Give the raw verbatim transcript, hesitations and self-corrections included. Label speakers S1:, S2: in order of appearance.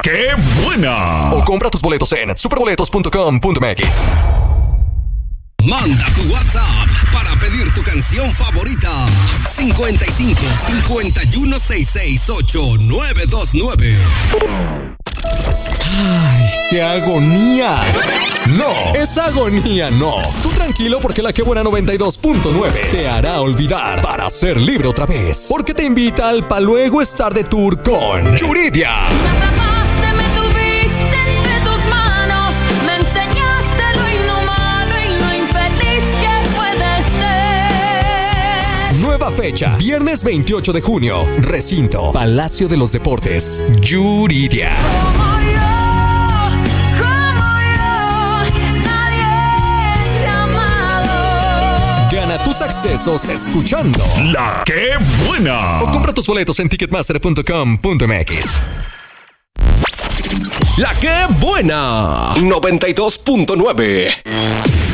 S1: ¡Qué buena!
S2: O compra tus boletos en superboletos punto com punto m x.
S3: Manda tu WhatsApp para pedir tu canción favorita. cincuenta y cinco, cincuenta y uno, sesenta y seis, ocho, nueve dos nueve.
S2: ¡Ay, qué agonía! No, esa agonía no. Tú tranquilo porque la Que Buena noventa y dos punto nueve te hará olvidar para ser libre otra vez. Porque te invita al Pa' Luego estar de tour con Yuridia.
S4: Me atrapaste, me tuviste entre tus manos, me enseñaste lo inhumano y lo infeliz que puede ser.
S2: Nueva fecha, viernes veintiocho de junio, recinto, Palacio de los Deportes, Yuridia.
S4: Como yo, como yo, nadie te ha amado.
S2: Gana tus accesos escuchando
S1: ¡La Qué Buena!
S2: o compra tus boletos en ticketmaster punto com punto m x.
S3: La Que Buena noventa y dos punto nueve.